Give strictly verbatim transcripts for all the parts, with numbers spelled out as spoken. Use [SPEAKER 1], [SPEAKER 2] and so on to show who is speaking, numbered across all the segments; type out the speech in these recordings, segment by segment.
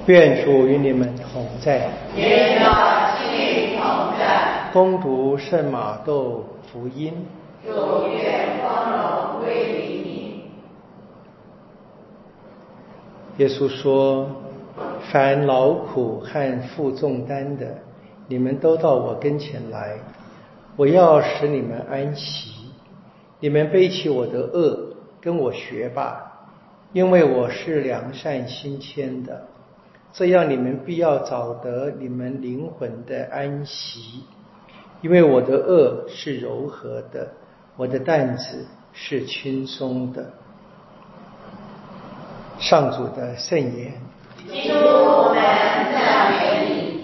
[SPEAKER 1] 愿主与你们同在。
[SPEAKER 2] 也与我心灵同在。
[SPEAKER 1] 恭读圣马窦福音。
[SPEAKER 2] 主愿光荣归于你。
[SPEAKER 1] 耶稣说：凡劳苦和负重担的，你们都到我跟前来，我要使你们安息。你们背起我的轭，跟我学吧，因为我是良善心谦的，这样你们必要找得你们灵魂的安息。因为我的轭是柔和的，我的担子是轻松的。上主的圣言。
[SPEAKER 2] 基督，我们赞美你。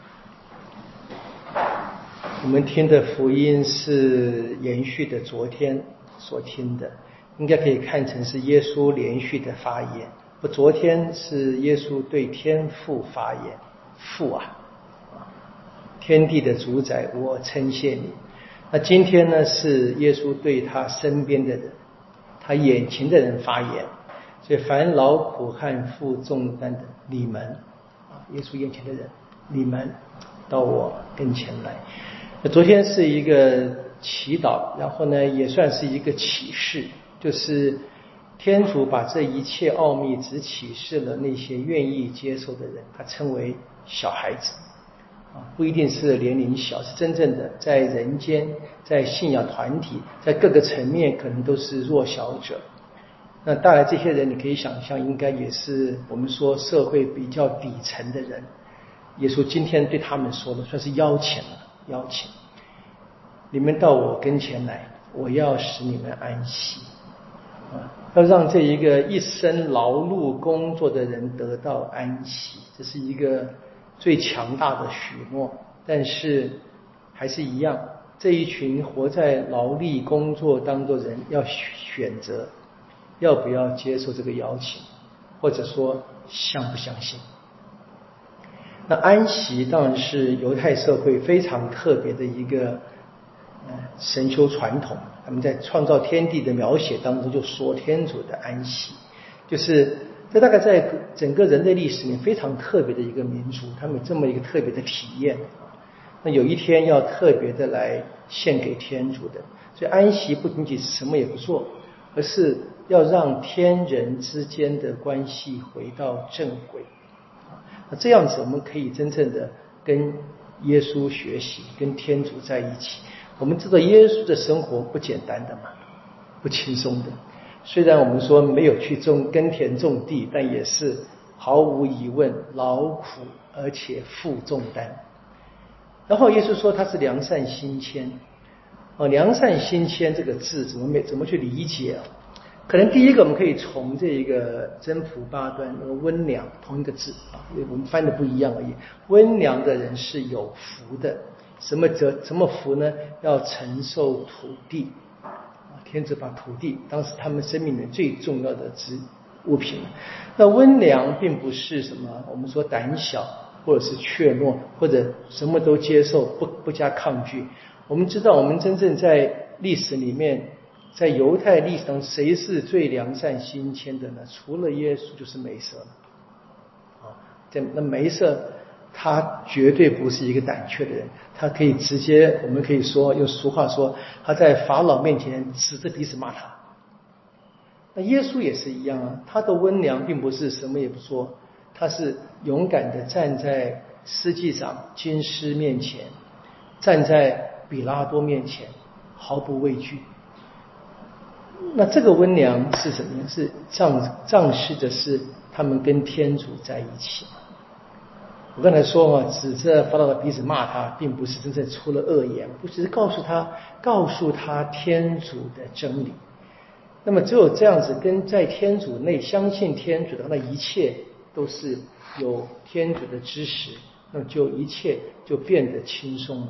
[SPEAKER 1] 我们听的福音是延续的昨天所听的，应该可以看成是耶稣连续的发言。不，昨天是耶稣对天父发言，父啊，天地的主宰，我称谢你。那今天呢，是耶稣对他身边的人，他眼前的人发言。所以凡劳苦和负重担的你们啊，耶稣眼前的人，你们到我跟前来。那昨天是一个祈祷，然后呢也算是一个启示，就是天主把这一切奥秘只启示了那些愿意接受的人，他称为小孩子啊，不一定是年龄小，是真正的在人间，在信仰团体，在各个层面可能都是弱小者。那当然这些人你可以想象，应该也是我们说社会比较底层的人。耶稣今天对他们说的算是邀请了，邀请你们到我跟前来，我要使你们安息啊，要让这一个一生劳碌工作的人得到安息，这是一个最强大的许诺。但是还是一样，这一群活在劳力工作当中的人要选择要不要接受这个邀请，或者说相不相信。那安息当然是犹太社会非常特别的一个神修传统，他们在创造天地的描写当中就说天主的安息，就是这大概在整个人类历史里面非常特别的一个民族，他们有这么一个特别的体验。那有一天要特别的来献给天主的，所以安息不仅仅是什么也不做，而是要让天人之间的关系回到正轨。那这样子我们可以真正的跟耶稣学习，跟天主在一起。我们知道耶稣的生活不简单的嘛，不轻松的。虽然我们说没有去种耕田种地，但也是毫无疑问劳苦而且负重担。然后耶稣说他是良善心谦。哦，良善心谦这个字怎么怎么去理解啊？可能第一个我们可以从这一个真普八端那个温良同一个字啊，我们翻的不一样而已。温良的人是有福的，什么则什么福呢？要承受土地啊，天主把土地当时他们生命里最重要的之物品。那温良并不是什么我们说胆小或者是怯懦，或者什么都接受，不不加抗拒。我们知道我们真正在历史里面，在犹太历史上谁是最良善心谦的呢？除了耶稣就是梅瑟啊，那梅瑟他绝对不是一个胆怯的人，他可以直接，我们可以说用俗话说，他在法老面前指着鼻子骂他。那耶稣也是一样啊，他的温良并不是什么也不说，他是勇敢的站在司祭长经师面前，站在比拉多面前，毫不畏惧。那这个温良是什么呢？是仗仗势的是他们跟天主在一起。我刚才说嘛，指着法老的鼻子骂他，并不是真正出了恶言，不只是告诉他告诉他天主的真理。那么只有这样子，跟在天主内相信天主的，那一切都是有天主的支持，那就一切就变得轻松了。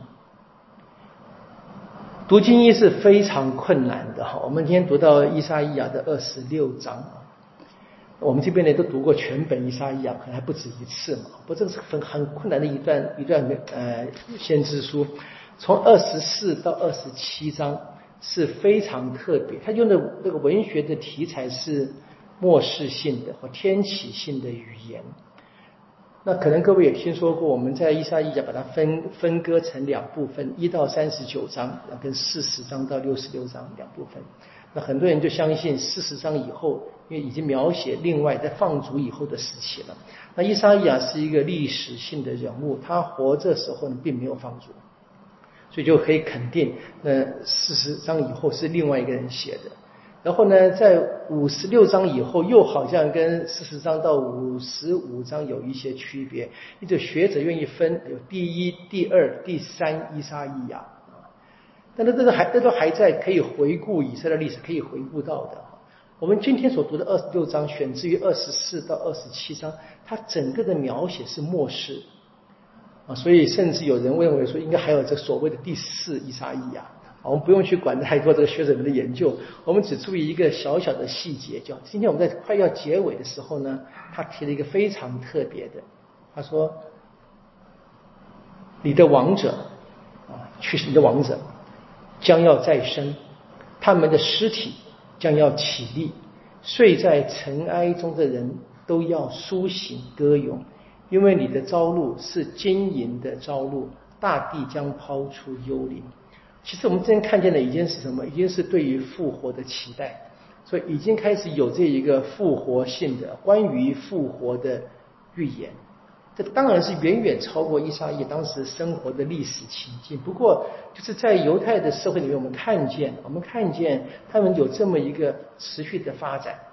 [SPEAKER 1] 读经义是非常困难的哈，我们今天读到依撒意亚的二十六章，我们这边呢都读过全本依撒意亚，可能还不止一次嘛。不，这个是很很困难的一段一段呃先知书，从二十四到二十七章是非常特别，他用的那个文学的题材是末世性的或天启性的语言。 那可能各位也听说过，我们在以赛亚把它分分割成两部分，一到三十九章，跟四十章到六十六章两部分。那很多人就相信四十章以后，因为已经描写另外在放逐以后的时期了。那以赛亚是一个历史性的人物，他活着时候呢并没有放逐，所以就可以肯定，那四十章以后是另外一个人写的。然后呢，在五十六章以后，又好像跟四十章到五十五章有一些区别。一个学者愿意分有第一、第二、第三以赛亚啊，但是这个还这都还在可以回顾以色列历史可以回顾到的。我们今天所读的二十六章选自于二十四到二十七章，它整个的描写是末世啊，所以甚至有人认为说应该还有这所谓的第四以赛亚。我们不用去管太多这个学者们的研究，我们只注意一个小小的细节，叫今天我们在快要结尾的时候呢，他提了一个非常特别的，他说你的王者啊，去世你的王者将要再生，他们的尸体将要起立，睡在尘埃中的人都要苏醒歌咏，因为你的朝露是金银的朝露，大地将抛出幽灵。其实我们今天看见的已经是什么？已经是对于复活的期待，所以已经开始有这一个复活性的关于复活的预言。这当然是远远超过以赛亚当时生活的历史情境。不过就是在犹太的社会里面，我们看见，我们看见他们有这么一个持续的发展。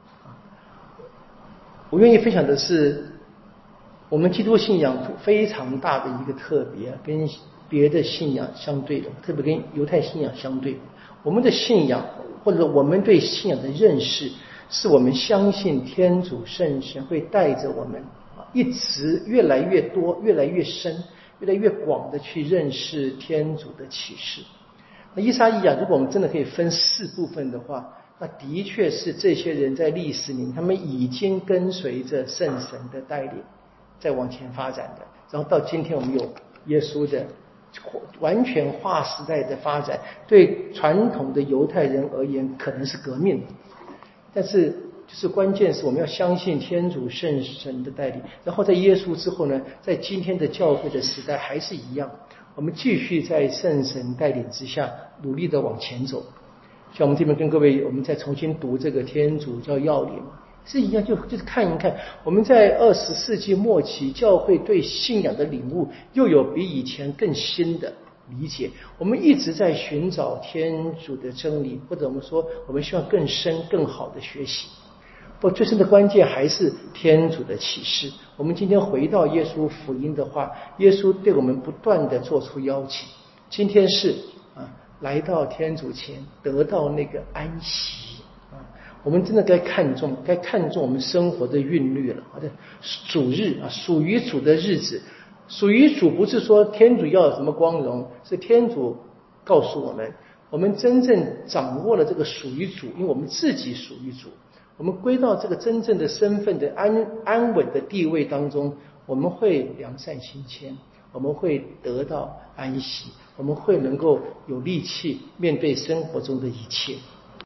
[SPEAKER 1] 我愿意分享的是，我们基督信仰非常大的一个特别，跟别的信仰相对的，特别跟犹太信仰相对。我们的信仰，或者我们对信仰的认识，是我们相信天主圣神会带着我们一直越来越多、越来越深、越来越广的去认识天主的启示。那以赛亚，如果我们真的可以分四部分的话，那的确是这些人在历史里，他们已经跟随着圣神的带领，在往前发展的。然后到今天，我们有耶稣的完全划时代的发展，对传统的犹太人而言可能是革命，但是就是关键是我们要相信天主圣神的带领。然后在耶稣之后呢，在今天的教会的时代还是一样，我们继续在圣神带领之下努力的往前走。像我们这边跟各位，我们再重新读这个天主教要领是一样，就就是看一看我们在二十世纪末期教会对信仰的领悟又有比以前更新的理解。我们一直在寻找天主的真理，或者我们说我们希望更深更好的学习。不，最深的关键还是天主的启示。我们今天回到耶稣福音的话，耶稣对我们不断的做出邀请。今天是啊，来到天主前得到那个安息啊，我们真的该看重，该看重我们生活的韵律了。好的，主日啊，属于主的日子，属于主不是说天主要有什么光荣，是天主告诉我们，我们真正掌握了这个属于主，因为我们自己属于主。我们归到这个真正的身份的安安稳的地位当中，我们会良善心谦，我们会得到安息，我们会能够有力气面对生活中的一切。